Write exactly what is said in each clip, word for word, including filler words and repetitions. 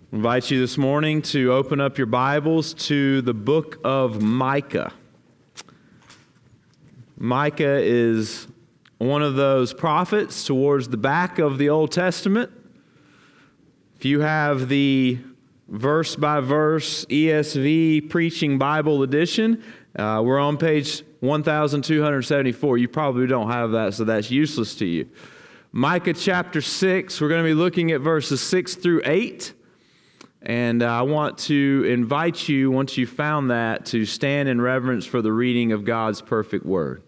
I invite you this morning to open up your Bibles to the book of Micah. Micah is one of those prophets towards the back of the Old Testament. If you have the verse-by-verse E S V Preaching Bible edition, uh, we're on page one thousand two hundred seventy-four. You probably don't have that, so that's useless to you. Micah chapter six, we're going to be looking at verses six through eight. And I want to invite you, once you've found that, to stand in reverence for the reading of God's perfect word.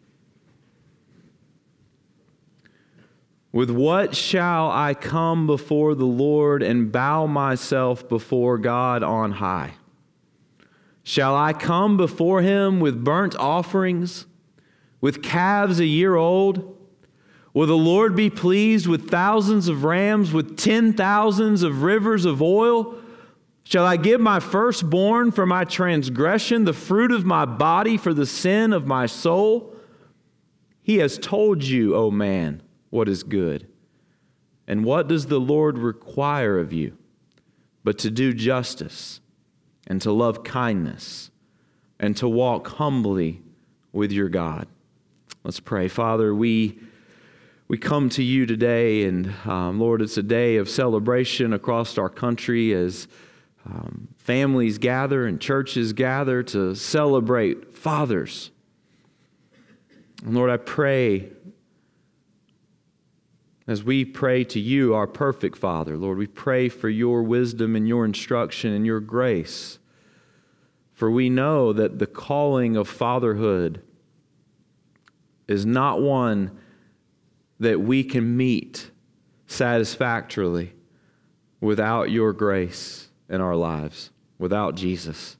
With what shall I come before the Lord and bow myself before God on high? Shall I come before him with burnt offerings, with calves a year old? Will the Lord be pleased with thousands of rams, with ten thousands of rivers of oil? Shall I give my firstborn for my transgression, the fruit of my body for the sin of my soul? He has told you, O man, what is good. And what does the Lord require of you? But to do justice, and to love kindness, and to walk humbly with your God. Let's pray. Father, we... We come to you today, and um, Lord, it's a day of celebration across our country as um, families gather and churches gather to celebrate fathers. And Lord, I pray, as we pray to you, our perfect Father, Lord, we pray for your wisdom and your instruction and your grace. For we know that the calling of fatherhood is not one that we can meet satisfactorily without your grace in our lives, without Jesus.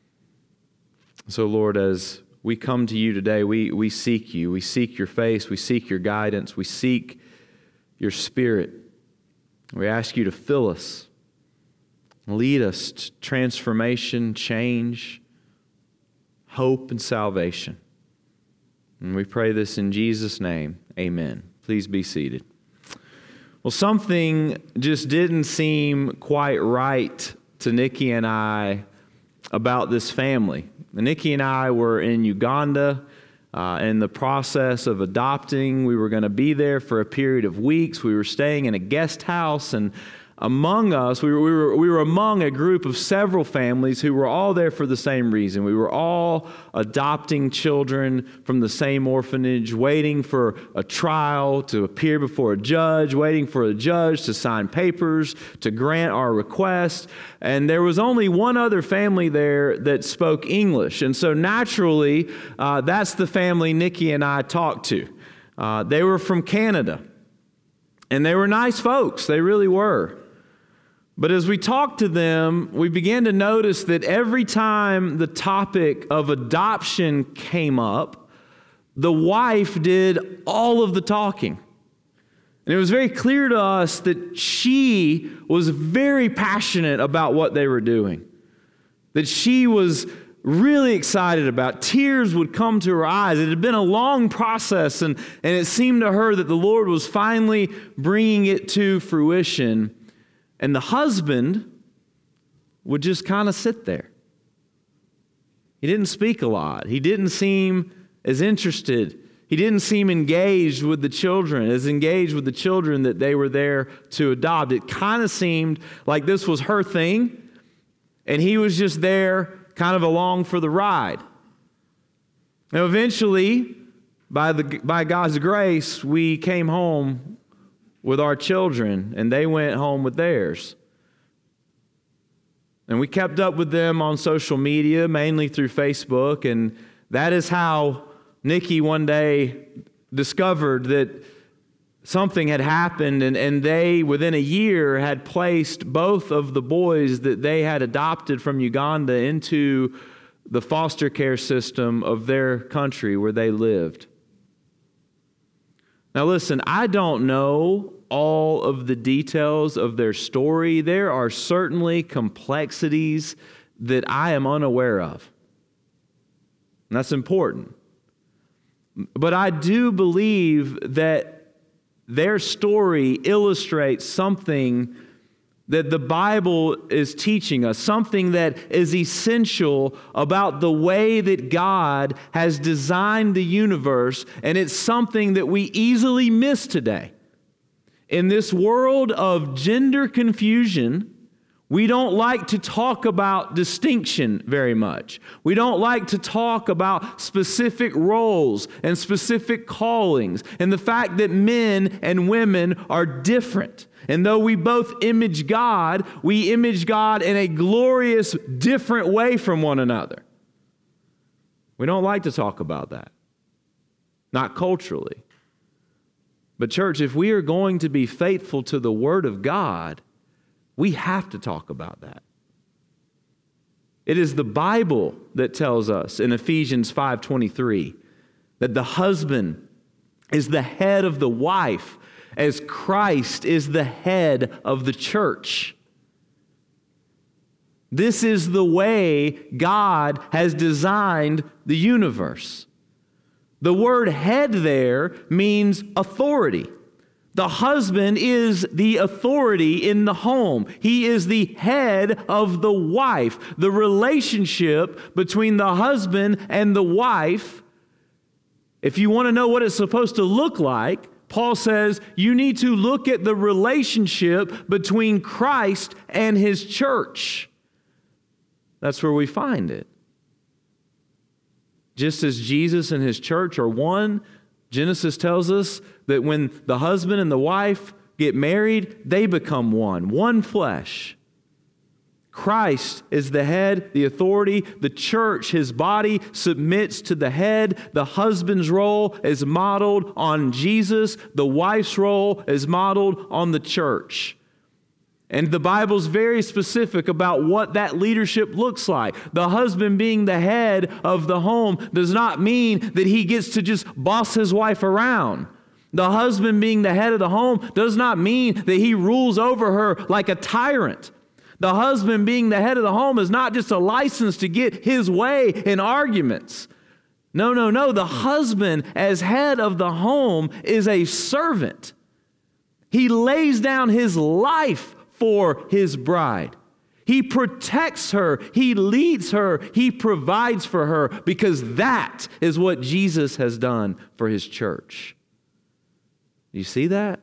So, Lord, as we come to you today, we, we seek you. We seek your face. We seek your guidance. We seek your Spirit. We ask you to fill us, lead us to transformation, change, hope, and salvation. And we pray this in Jesus' name. Amen. Please be seated. Well, something just didn't seem quite right to Nikki and I about this family. Nikki and I were in Uganda uh, in the process of adopting. We were going to be there for a period of weeks. We were staying in a guest house, and among us, we were, we were we were among a group of several families who were all there for the same reason. We were all adopting children from the same orphanage, waiting for a trial to appear before a judge, waiting for a judge to sign papers to grant our request. And there was only one other family there that spoke English. And so naturally, uh, that's the family Nikki and I talked to. Uh, they were from Canada. And they were nice folks. They really were. But as we talked to them, we began to notice that every time the topic of adoption came up, the wife did all of the talking. And it was very clear to us that she was very passionate about what they were doing, that she was really excited about. Tears would come to her eyes. It had been a long process, and, and it seemed to her that the Lord was finally bringing it to fruition. And the husband would just kind of sit there. He didn't speak a lot. He didn't seem as interested. He didn't seem engaged with the children, as engaged with the children that they were there to adopt. It kind of seemed like this was her thing, and he was just there kind of along for the ride. Now, eventually, by the by God's grace, we came home with our children, and they went home with theirs. And we kept up with them on social media, mainly through Facebook, and that is how Nikki one day discovered that something had happened, and, and they, within a year, had placed both of the boys that they had adopted from Uganda into the foster care system of their country where they lived. Now listen, I don't know all of the details of their story. There are certainly complexities that I am unaware of. And that's important. But I do believe that their story illustrates something that the Bible is teaching us, something that is essential about the way that God has designed the universe, and it's something that we easily miss today. In this world of gender confusion, we don't like to talk about distinction very much. We don't like to talk about specific roles and specific callings and the fact that men and women are different. And though we both image God, we image God in a glorious, different way from one another. We don't like to talk about that. Not culturally. But church, if we are going to be faithful to the Word of God, we have to talk about that. It is the Bible that tells us in Ephesians five twenty-three that the husband is the head of the wife as Christ is the head of the church. This is the way God has designed the universe. The word head there means authority. The husband is the authority in the home. He is the head of the wife. The relationship between the husband and the wife, if you want to know what it's supposed to look like, Paul says you need to look at the relationship between Christ and his church. That's where we find it. Just as Jesus and his church are one, Genesis tells us that when the husband and the wife get married, they become one, one flesh. Christ is the head, the authority. The church, his body, submits to the head. The husband's role is modeled on Jesus. The wife's role is modeled on the church. And the Bible's very specific about what that leadership looks like. The husband being the head of the home does not mean that he gets to just boss his wife around. The husband being the head of the home does not mean that he rules over her like a tyrant. The husband being the head of the home is not just a license to get his way in arguments. No, no, no. The husband as head of the home is a servant. He lays down his life for his bride. He protects her. He leads her. He provides for her because that is what Jesus has done for his church. You see that?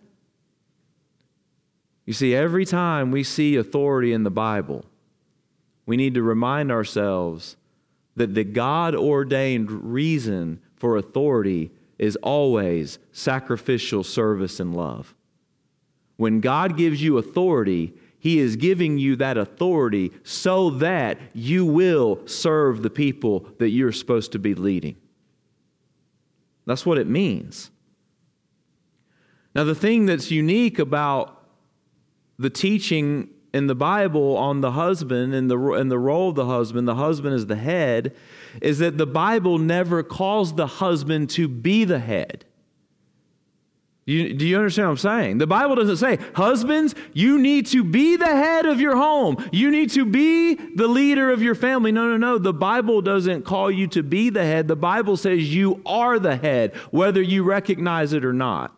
You see, every time we see authority in the Bible, we need to remind ourselves that the God-ordained reason for authority is always sacrificial service and love. When God gives you authority, he is giving you that authority so that you will serve the people that you're supposed to be leading. That's what it means. Now, the thing that's unique about the teaching in the Bible on the husband and the, and the role of the husband, the husband is the head, is that the Bible never calls the husband to be the head. You, do you understand what I'm saying? The Bible doesn't say, husbands, you need to be the head of your home. You need to be the leader of your family. No, no, no. The Bible doesn't call you to be the head. The Bible says you are the head, whether you recognize it or not.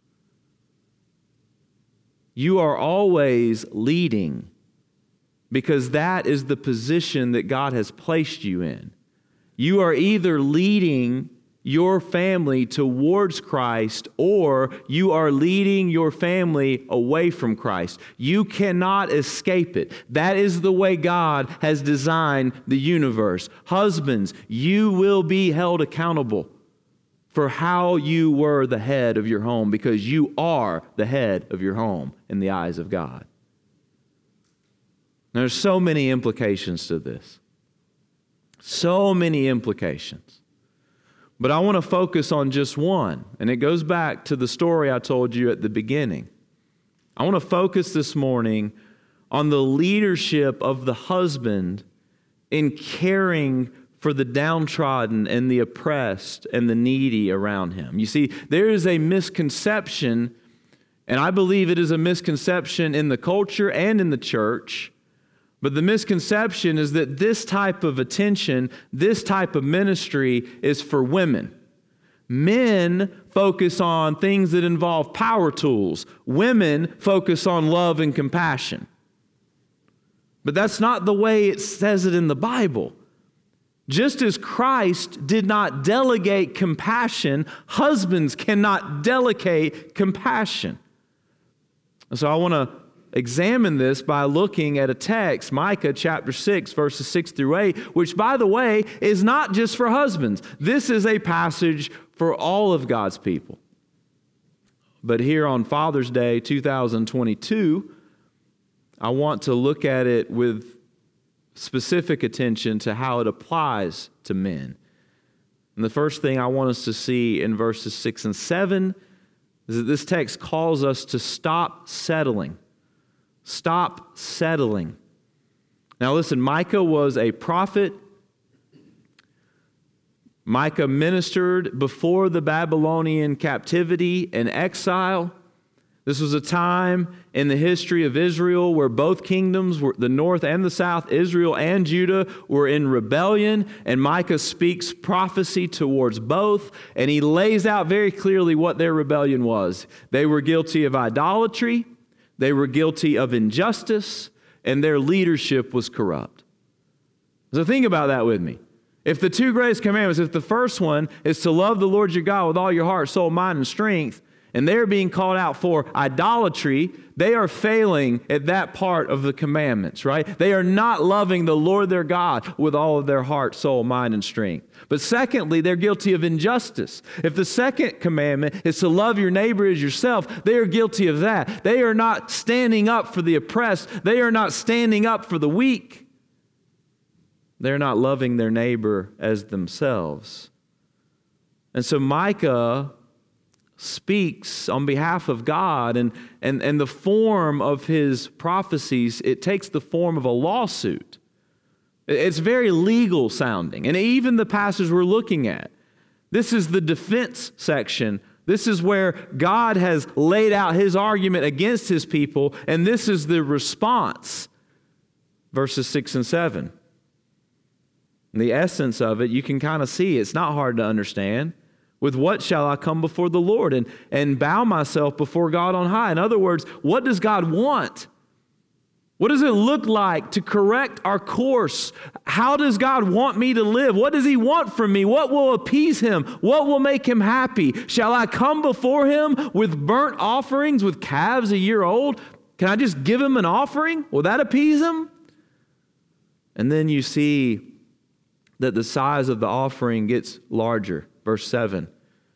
You are always leading because that is the position that God has placed you in. You are either leading your family towards Christ or you are leading your family away from Christ. You cannot escape it. That is the way God has designed the universe. Husbands, you will be held accountable for how you were the head of your home because you are the head of your home in the eyes of God. There's so many implications to this. So many implications. But I want to focus on just one, and it goes back to the story I told you at the beginning. I want to focus this morning on the leadership of the husband in caring for the downtrodden and the oppressed and the needy around him. You see, there is a misconception, and I believe it is a misconception in the culture and in the church, but the misconception is that this type of attention, this type of ministry is for women. Men focus on things that involve power tools. Women focus on love and compassion. But that's not the way it says it in the Bible. Just as Christ did not delegate compassion, husbands cannot delegate compassion. And so I want to examine this by looking at a text, Micah chapter six, verses six through eight, which, by the way, is not just for husbands. This is a passage for all of God's people. But here on Father's Day two thousand twenty-two, I want to look at it with specific attention to how it applies to men. And the first thing I want us to see in verses six and seven is that this text calls us to stop settling. Stop settling. Now listen, Micah was a prophet. Micah ministered before the Babylonian captivity and exile. This was a time in the history of Israel where both kingdoms, were the north and the south, Israel and Judah, were in rebellion, and Micah speaks prophecy towards both, and he lays out very clearly what their rebellion was. They were guilty of idolatry, they were guilty of injustice, and their leadership was corrupt. So think about that with me. If the two greatest commandments, if the first one is to love the Lord your God with all your heart, soul, mind, and strength, and they're being called out for idolatry, they are failing at that part of the commandments, right? They are not loving the Lord their God with all of their heart, soul, mind, and strength. But secondly, they're guilty of injustice. If the second commandment is to love your neighbor as yourself, they are guilty of that. They are not standing up for the oppressed. They are not standing up for the weak. They're not loving their neighbor as themselves. And so Micah speaks on behalf of God, and, and, and the form of his prophecies, it takes the form of a lawsuit. It's very legal sounding. And even the passage we're looking at, this is the defense section. This is where God has laid out his argument against his people, and this is the response, verses six and seven. And the essence of it, you can kind of see, it's not hard to understand. With what shall I come before the Lord and, and bow myself before God on high? In other words, what does God want? What does it look like to correct our course? How does God want me to live? What does he want from me? What will appease him? What will make him happy? Shall I come before him with burnt offerings, with calves a year old? Can I just give him an offering? Will that appease him? And then you see that the size of the offering gets larger. Verse seven,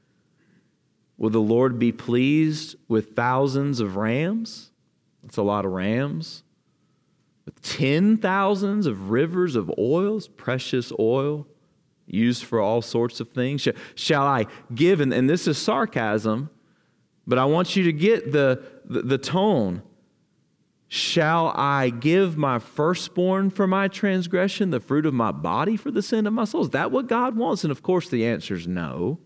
will the Lord be pleased with thousands of rams? That's a lot of rams. With ten thousands of rivers of oils, precious oil, used for all sorts of things. Shall I give, and, and this is sarcasm, but I want you to get the, the, the tone. Shall I give my firstborn for my transgression, the fruit of my body for the sin of my soul? Is that what God wants? And of course the answer is no.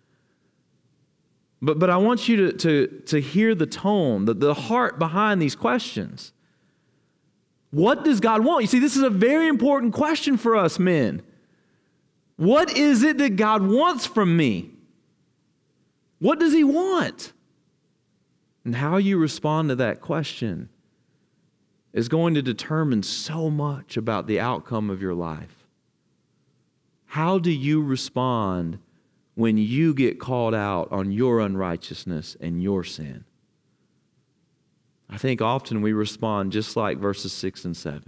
But, but I want you to, to, to hear the tone, the, the heart behind these questions. What does God want? You see, this is a very important question for us men. What is it that God wants from me? What does he want? And how you respond to that question is going to determine so much about the outcome of your life. How do you respond when you get called out on your unrighteousness and your sin? I think often we respond just like verses six and seven.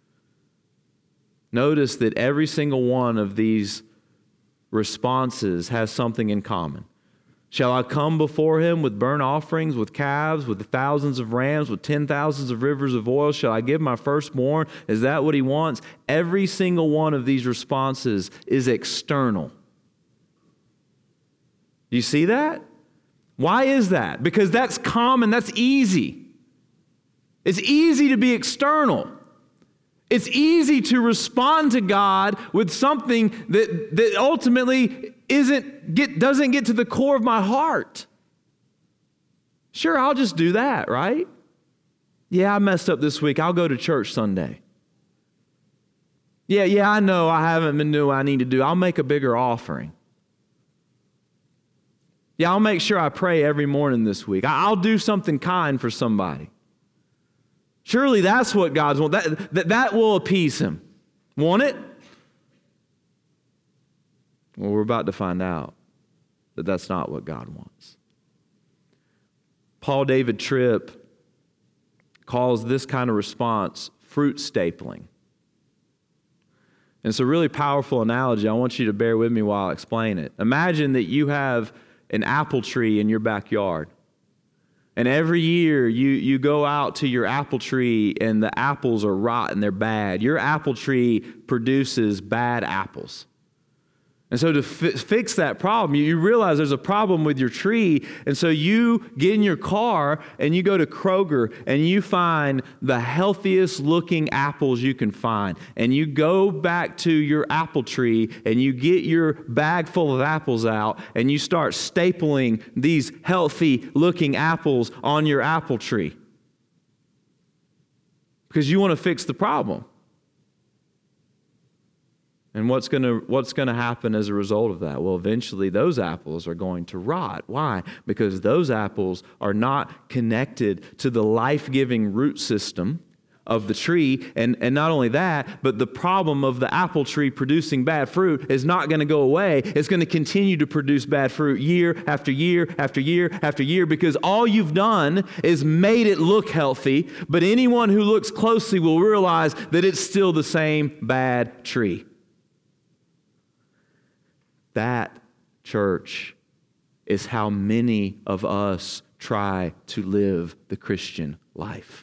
Notice that every single one of these responses has something in common. Shall I come before him with burnt offerings, with calves, with thousands of rams, with ten thousands of rivers of oil? Shall I give my firstborn? Is that what he wants? Every single one of these responses is external. You see that? Why is that? Because that's common, that's easy. It's easy to be external. It's easy to respond to God with something that, that ultimately isn't get doesn't get to the core of my heart. Sure, I'll just do that, right? Yeah, I messed up this week. I'll go to church Sunday. Yeah, yeah, I know I haven't been doing what I need to do. I'll make a bigger offering. Yeah, I'll make sure I pray every morning this week. I'll do something kind for somebody. Surely that's what God's want. That, that, that will appease him. Want it? Well, we're about to find out that that's not what God wants. Paul David Tripp calls this kind of response fruit stapling. And it's a really powerful analogy. I want you to bear with me while I explain it. Imagine that you have an apple tree in your backyard. And every year you, you go out to your apple tree and the apples are rotten, they're bad. Your apple tree produces bad apples. And so to fi- fix that problem, you, you realize there's a problem with your tree. And so you get in your car and you go to Kroger and you find the healthiest looking apples you can find. And you go back to your apple tree and you get your bag full of apples out and you start stapling these healthy looking apples on your apple tree. Because you want to fix the problem. And what's going to what's going to happen as a result of that? Well, eventually those apples are going to rot. Why? Because those apples are not connected to the life-giving root system of the tree. And, and not only that, but the problem of the apple tree producing bad fruit is not going to go away. It's going to continue to produce bad fruit year after year after year after year because all you've done is made it look healthy, but anyone who looks closely will realize that it's still the same bad tree. That, church, is how many of us try to live the Christian life.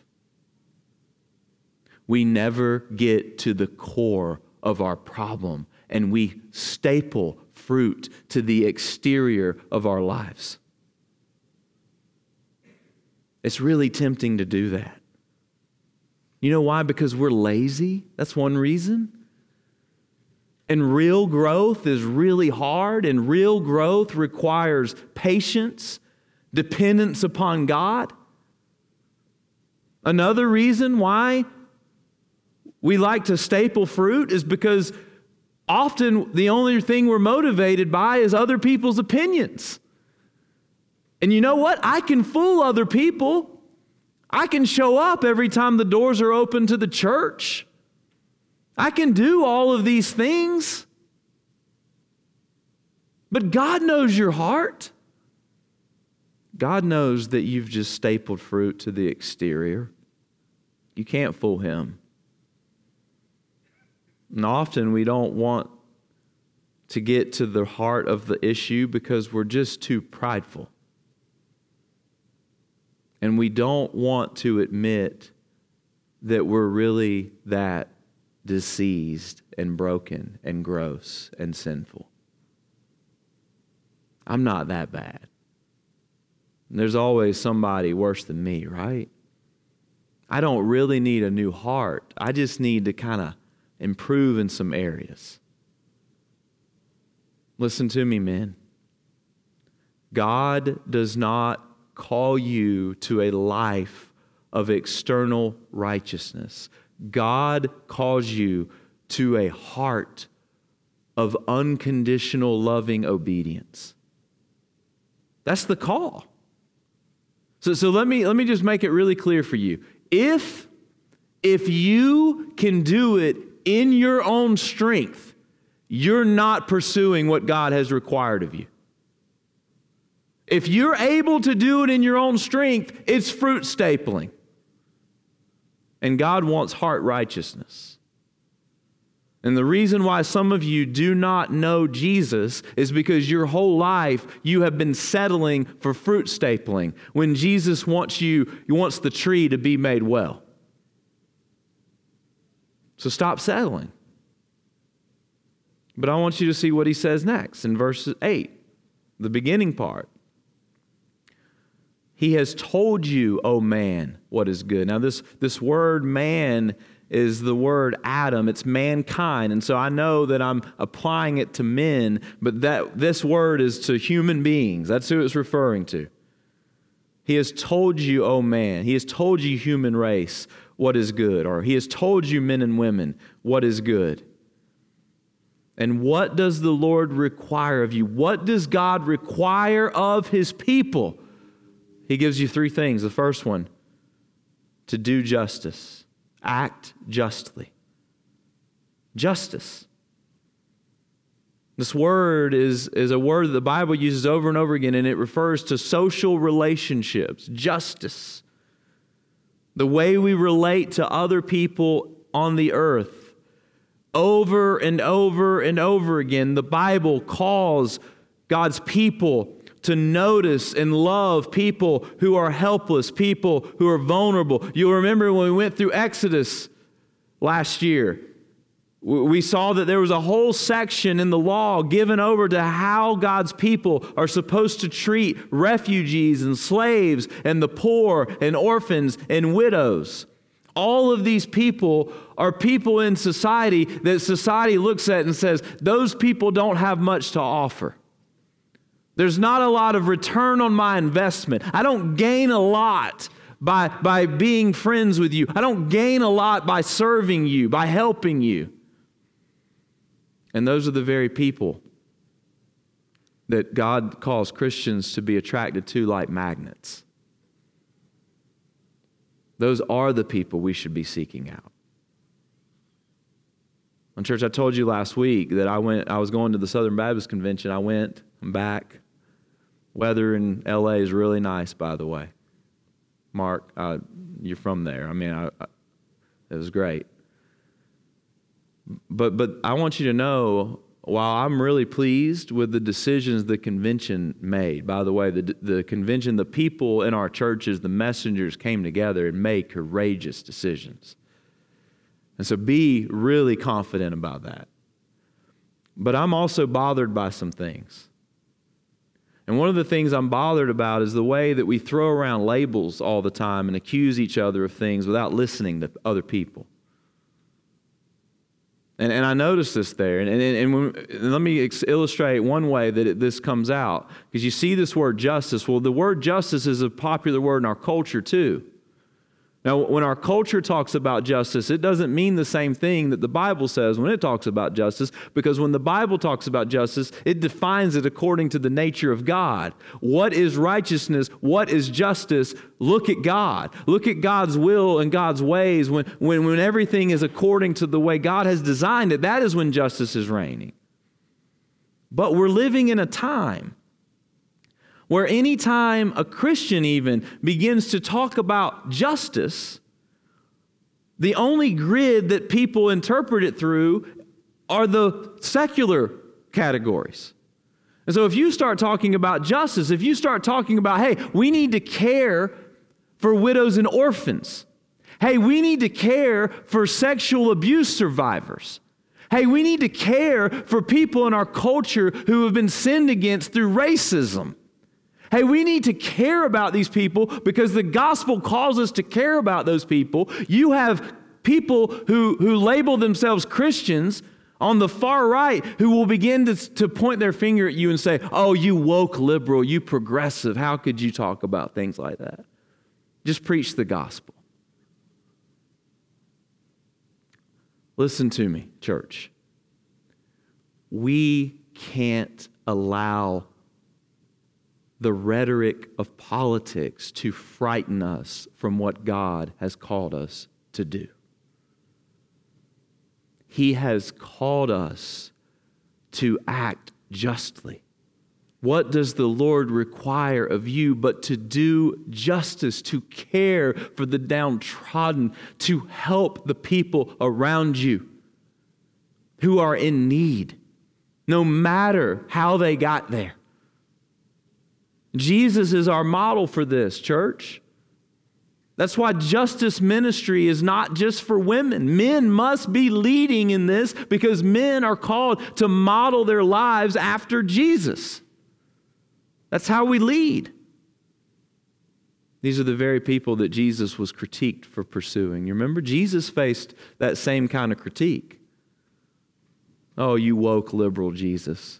We never get to the core of our problem, and we staple fruit to the exterior of our lives. It's really tempting to do that. You know why? Because we're lazy. That's one reason. And real growth is really hard, and real growth requires patience, dependence upon God. Another reason why we like to staple fruit is because often the only thing we're motivated by is other people's opinions. And you know what? I can fool other people. I can show up every time the doors are open to the church. I can do all of these things, but God knows your heart. God knows that you've just stapled fruit to the exterior. You can't fool Him. And often we don't want to get to the heart of the issue because we're just too prideful. And we don't want to admit that we're really that diseased and broken and gross and sinful. I'm not that bad. And there's always somebody worse than me, right? I don't really need a new heart. I just need to kind of improve in some areas. Listen to me, men. God does not call you to a life of external righteousness. God calls you to a heart of unconditional loving obedience. That's the call. So, so let me let me just make it really clear for you. If, if you can do it in your own strength, you're not pursuing what God has required of you. If you're able to do it in your own strength, it's fruit stapling. And God wants heart righteousness. And the reason why some of you do not know Jesus is because your whole life you have been settling for fruit stapling when Jesus wants you, He wants the tree to be made well. So stop settling. But I want you to see what He says next in verse eight, the beginning part. He has told you, O man, what is good. Now this, this word man is the word Adam. It's mankind. And so I know that I'm applying it to men, but that this word is to human beings. That's who it's referring to. He has told you, O man. He has told you, human race, what is good. Or He has told you, men and women, what is good. And what does the Lord require of you? What does God require of His people? He gives you three things. The first one, to do justice. Act justly. Justice. This word is, is a word that the Bible uses over and over again, and it refers to social relationships. Justice. The way we relate to other people on the earth. Over and over and over again, the Bible calls God's people to notice and love people who are helpless, people who are vulnerable. You'll remember when we went through Exodus last year, we saw that there was a whole section in the law given over to how God's people are supposed to treat refugees and slaves and the poor and orphans and widows. All of these people are people in society that society looks at and says, those people don't have much to offer. There's not a lot of return on my investment. I don't gain a lot by, by being friends with you. I don't gain a lot by serving you, by helping you. And those are the very people that God calls Christians to be attracted to like magnets. Those are the people we should be seeking out. And church, I told you last week that I went. I was going to the Southern Baptist Convention. I went. I'm back. Weather in L A is really nice, by the way. Mark, uh, you're from there. I mean, I, I, it was great. But but I want you to know, while I'm really pleased with the decisions the convention made, by the way, the, the convention, the people in our churches, the messengers came together and made courageous decisions. And so be really confident about that. But I'm also bothered by some things. And one of the things I'm bothered about is the way that we throw around labels all the time and accuse each other of things without listening to other people. And, and I noticed this there. And, and, and, when, and let me ex- illustrate one way that it, this comes out. Because you see this word justice. Well, the word justice is a popular word in our culture too. Now, when our culture talks about justice, it doesn't mean the same thing that the Bible says when it talks about justice, because when the Bible talks about justice, it defines it according to the nature of God. What is righteousness? What is justice? Look at God. Look at God's will and God's ways. When, when, when everything is according to the way God has designed it, that is when justice is reigning. But we're living in a time where any time a Christian even begins to talk about justice, the only grid that people interpret it through are the secular categories. And so if you start talking about justice, if you start talking about, hey, we need to care for widows and orphans. Hey, we need to care for sexual abuse survivors. Hey, we need to care for people in our culture who have been sinned against through racism. Hey, we need to care about these people because the gospel calls us to care about those people. You have people who, who label themselves Christians on the far right who will begin to, to point their finger at you and say, oh, you woke liberal, you progressive, how could you talk about things like that? Just preach the gospel. Listen to me, church. We can't allow the rhetoric of politics to frighten us from what God has called us to do. He has called us to act justly. What does the Lord require of you but to do justice, to care for the downtrodden, to help the people around you who are in need, no matter how they got there? Jesus is our model for this, church. That's why justice ministry is not just for women. Men must be leading in this because men are called to model their lives after Jesus. That's how we lead. These are the very people that Jesus was critiqued for pursuing. You remember, Jesus faced that same kind of critique. Oh, you woke liberal Jesus.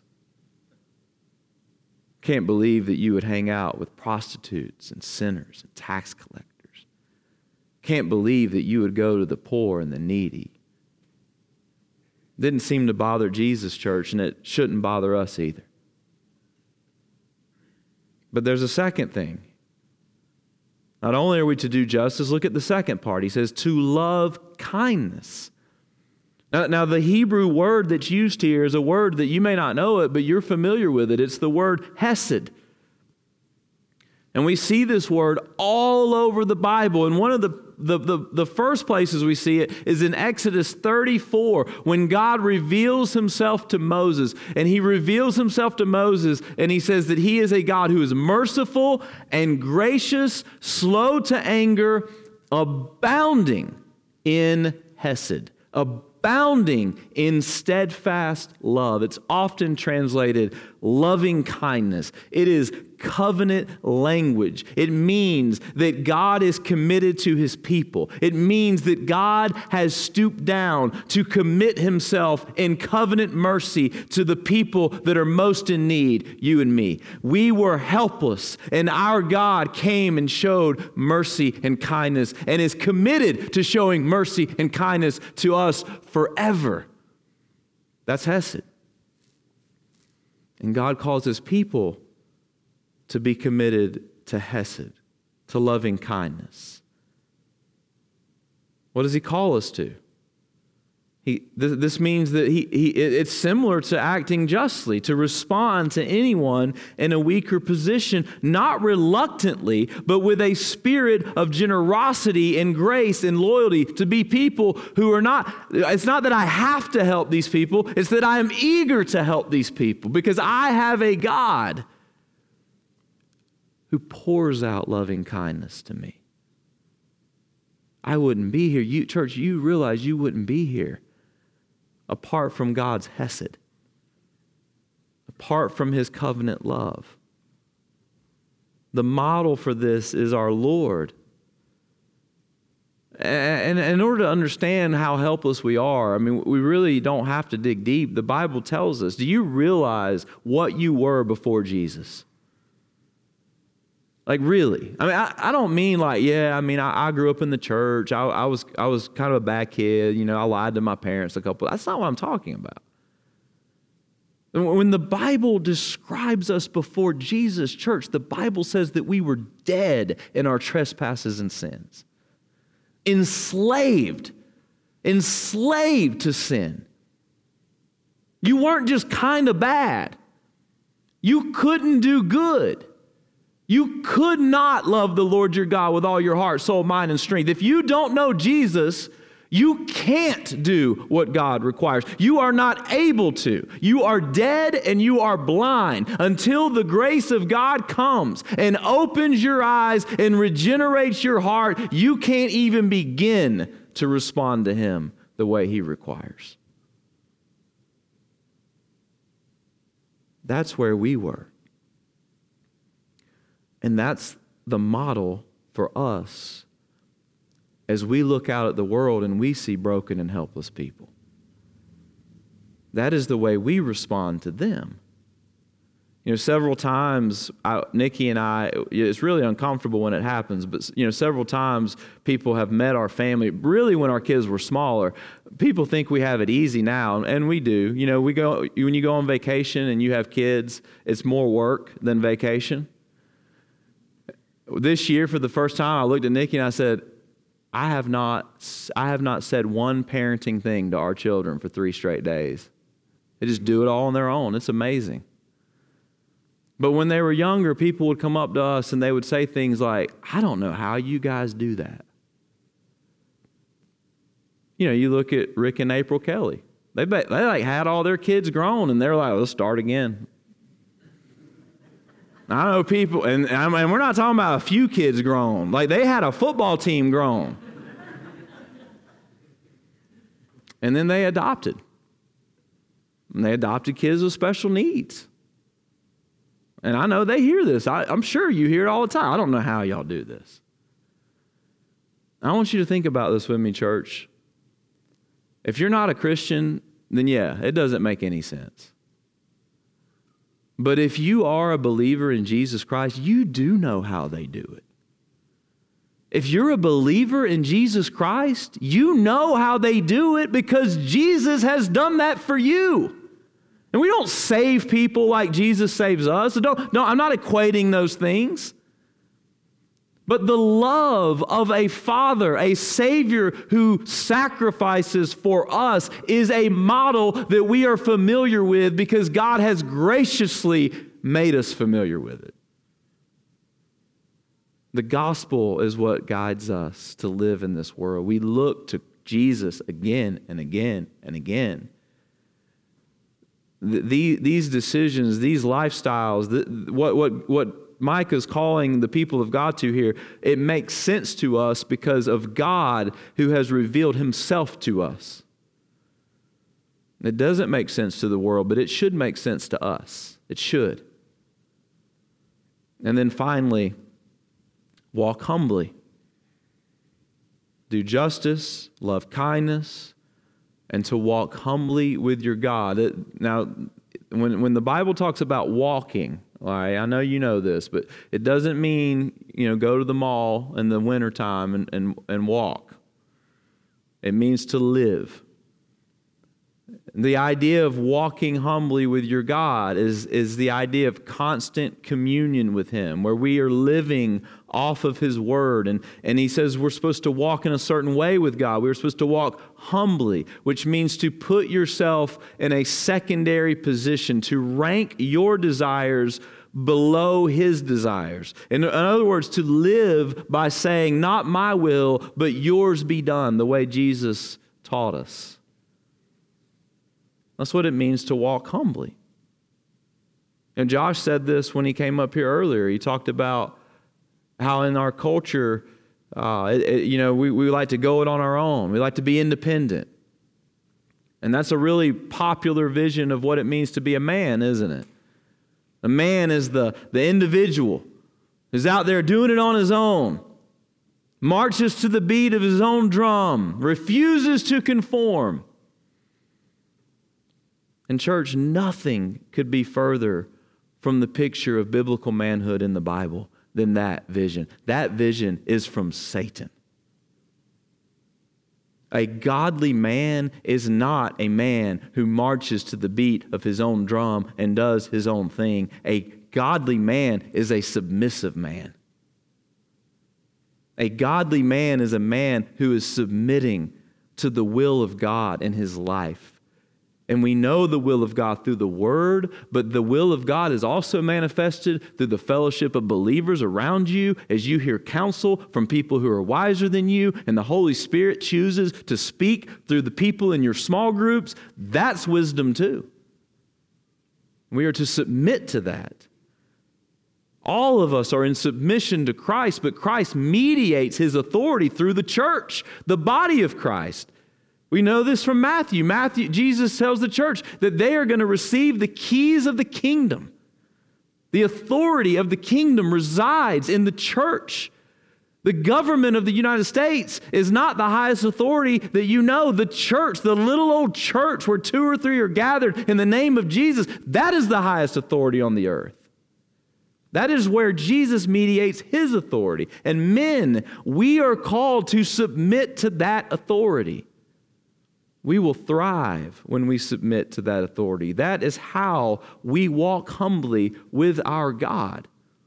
Can't believe that you would hang out with prostitutes and sinners and tax collectors. Can't believe that you would go to the poor and the needy. Didn't seem to bother Jesus, church, and it shouldn't bother us either. But there's a second thing. Not only are we to do justice, look at the second part. He says to love kindness. Now, now, the Hebrew word that's used here is a word that you may not know it, but you're familiar with it. It's the word hesed. And we see this word all over the Bible. And one of the, the, the, the first places we see it is in Exodus thirty-four, when God reveals himself to Moses. And he reveals himself to Moses, and he says that he is a God who is merciful and gracious, slow to anger, abounding in hesed. Abounding in steadfast love. It's often translated loving kindness. It is covenant language. It means that God is committed to his people. It means that God has stooped down to commit himself in covenant mercy to the people that are most in need, you and me. We were helpless, and our God came and showed mercy and kindness and is committed to showing mercy and kindness to us forever. That's hesed. And God calls his people to be committed to hesed, to loving kindness. What does he call us to? He, th- this means that he, he, it's similar to acting justly, to respond to anyone in a weaker position, not reluctantly, but with a spirit of generosity and grace and loyalty, to be people who are not, it's not that I have to help these people, it's that I am eager to help these people because I have a God who pours out loving kindness to me. I wouldn't be here. You, church, you realize you wouldn't be here apart from God's hesed, apart from his covenant love. The model for this is our Lord. And in order to understand how helpless we are, I mean, we really don't have to dig deep. The Bible tells us, do you realize what you were before Jesus? Like, really? I mean, I, I don't mean like, yeah, I mean, I, I grew up in the church. I, I was I was kind of a bad kid. You know, I lied to my parents a couple. That's not what I'm talking about. When the Bible describes us before Jesus, church, the Bible says that we were dead in our trespasses and sins. Enslaved. Enslaved to sin. You weren't just kind of bad. You couldn't do good. You could not love the Lord your God with all your heart, soul, mind, and strength. If you don't know Jesus, you can't do what God requires. You are not able to. You are dead and you are blind until the grace of God comes and opens your eyes and regenerates your heart. You can't even begin to respond to him the way he requires. That's where we were. And that's the model for us as we look out at the world and we see broken and helpless people. That is the way we respond to them. You know, several times, I, Nikki and I, it's really uncomfortable when it happens, but, you know, several times people have met our family, really when our kids were smaller. People think we have it easy now, and we do. You know, we go when you go on vacation and you have kids, it's more work than vacation. This year, for the first time, I looked at Nikki and I said, I have not I have not said one parenting thing to our children for three straight days. They just do it all on their own. It's amazing. But when they were younger, people would come up to us and they would say things like, I don't know how you guys do that. You know, you look at Rick and April Kelly. They, they like had all their kids grown and they're like, let's start again. I know people, and, and we're not talking about a few kids grown. Like, they had a football team grown. And then they adopted. And they adopted kids with special needs. And I know they hear this. I, I'm sure you hear it all the time. I don't know how y'all do this. I want you to think about this with me, church. If you're not a Christian, then yeah, it doesn't make any sense. But if you are a believer in Jesus Christ, you do know how they do it. If you're a believer in Jesus Christ, you know how they do it because Jesus has done that for you. And we don't save people like Jesus saves us. So don't, no, I'm not equating those things. But the love of a Father, a Savior who sacrifices for us, is a model that we are familiar with because God has graciously made us familiar with it. The gospel is what guides us to live in this world. We look to Jesus again and again and again. The, these decisions, these lifestyles, the, what, what, what Micah's calling the people of God to here, it makes sense to us because of God who has revealed himself to us. It doesn't make sense to the world, but it should make sense to us. It should. And then finally, walk humbly. Do justice, love kindness, and to walk humbly with your God. It, now, when, when the Bible talks about walking, all right, I know you know this, but it doesn't mean, you know, go to the mall in the wintertime and, and, and walk. It means to live. The idea of walking humbly with your God is, is the idea of constant communion with him, where we are living off of his word. And, and he says we're supposed to walk in a certain way with God. We're supposed to walk humbly, which means to put yourself in a secondary position, to rank your desires below his desires. In, in other words, to live by saying, not my will, but yours be done, the way Jesus taught us. That's what it means to walk humbly. And Josh said this when he came up here earlier. He talked about how in our culture, uh, it, it, you know, we, we like to go it on our own. We like to be independent. And that's a really popular vision of what it means to be a man, isn't it? A man is the, the individual who's out there doing it on his own, marches to the beat of his own drum, refuses to conform. In church, nothing could be further from the picture of biblical manhood in the Bible than that vision. That vision is from Satan. A godly man is not a man who marches to the beat of his own drum and does his own thing. A godly man is a submissive man. A godly man is a man who is submitting to the will of God in his life. And we know the will of God through the Word, but the will of God is also manifested through the fellowship of believers around you as you hear counsel from people who are wiser than you, and the Holy Spirit chooses to speak through the people in your small groups. That's wisdom too. We are to submit to that. All of us are in submission to Christ, but Christ mediates his authority through the church, the body of Christ. We know this from Matthew. Matthew, Jesus tells the church that they are going to receive the keys of the kingdom. The authority of the kingdom resides in the church. The government of the United States is not the highest authority that you know. The church, the little old church where two or three are gathered in the name of Jesus, that is the highest authority on the earth. That is where Jesus mediates his authority. And men, we are called to submit to that authority. We will thrive when we submit to that authority. That is how we walk humbly with our God.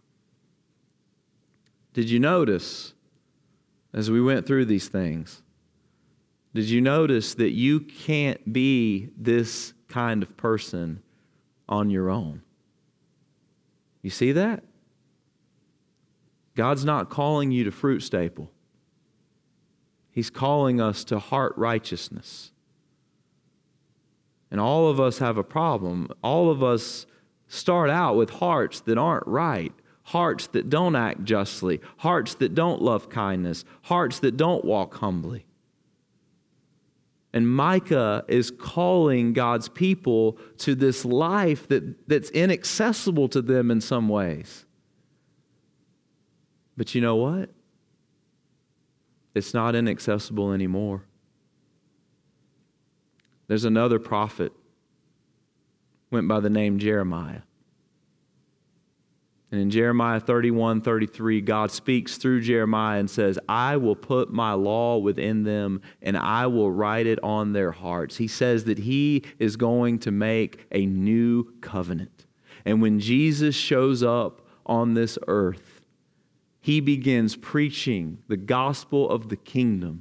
Did you notice, as we went through these things, did you notice that you can't be this kind of person on your own? You see that? God's not calling you to fruit staple. He's calling us to heart righteousness. And all of us have a problem. All of us start out with hearts that aren't right, hearts that don't act justly, hearts that don't love kindness, hearts that don't walk humbly. And Micah is calling God's people to this life that, that's inaccessible to them in some ways. But you know what? It's not inaccessible anymore. There's another prophet, went by the name Jeremiah. And in Jeremiah thirty-one, thirty-three, God speaks through Jeremiah and says, I will put my law within them and I will write it on their hearts. He says that he is going to make a new covenant. And when Jesus shows up on this earth, he begins preaching the gospel of the kingdom.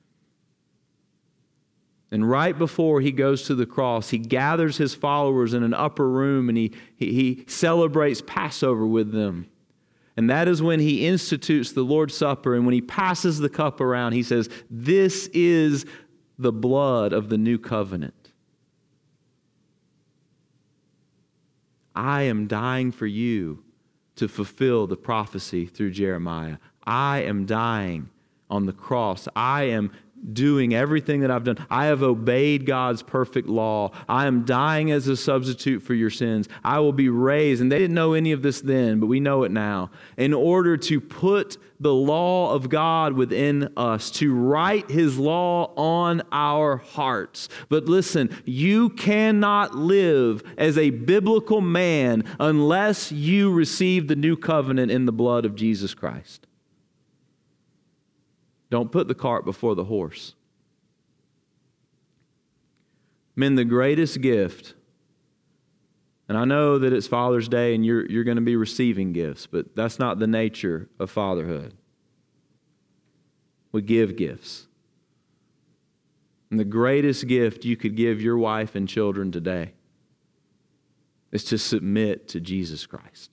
And right before he goes to the cross, he gathers his followers in an upper room and he, he, he celebrates Passover with them. And that is when he institutes the Lord's Supper. And when he passes the cup around, he says, "This is the blood of the new covenant. I am dying for you to fulfill the prophecy through Jeremiah. I am dying on the cross. I am doing everything that I've done. I have obeyed God's perfect law. I am dying as a substitute for your sins. I will be raised." And they didn't know any of this then, but we know it now. "In order to put the law of God within us, to write his law on our hearts." But listen, you cannot live as a biblical man unless you receive the new covenant in the blood of Jesus Christ. Don't put the cart before the horse. Men, the greatest gift, and I know that it's Father's Day and you're, you're going to be receiving gifts, but that's not the nature of fatherhood. We give gifts. And the greatest gift you could give your wife and children today is to submit to Jesus Christ.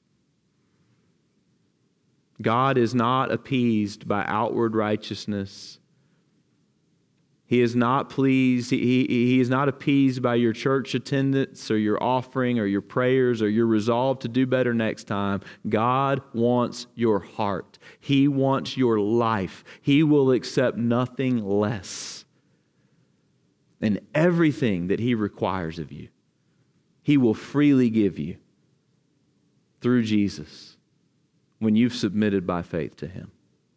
God is not appeased by outward righteousness. He is not pleased. He, he, he is not appeased by your church attendance or your offering or your prayers or your resolve to do better next time. God wants your heart. He wants your life. He will accept nothing less. And everything that he requires of you, he will freely give you through Jesus when you've submitted by faith to him.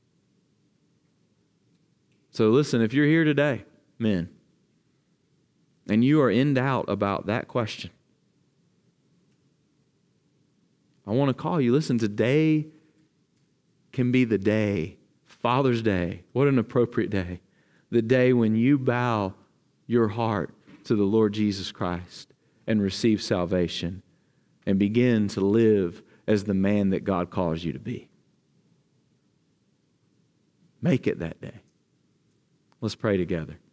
So listen, if you're here today, men, and you are in doubt about that question, I want to call you. Listen, today can be the day, Father's Day. What an appropriate day. The day when you bow your heart to the Lord Jesus Christ and receive salvation and begin to live as the man that God calls you to be. Make it that day. Let's pray together.